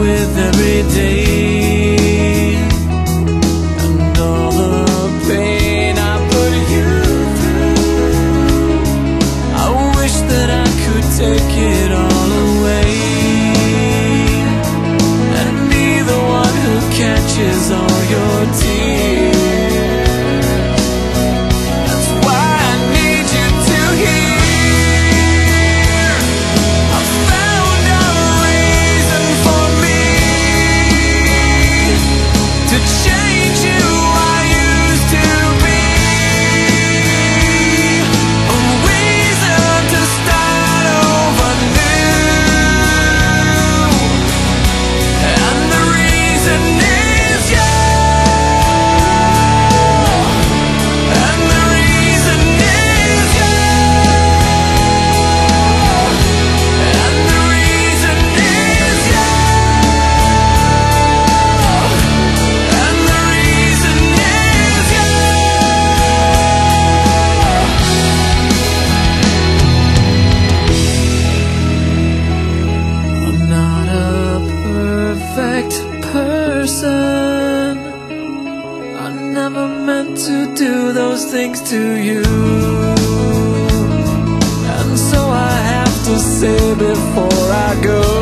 with every day, and all the pain I put you through. I wish that I could take it all away and be the one who catches all your tears. Person, I never meant to do those things to you, and so I have to say before I go,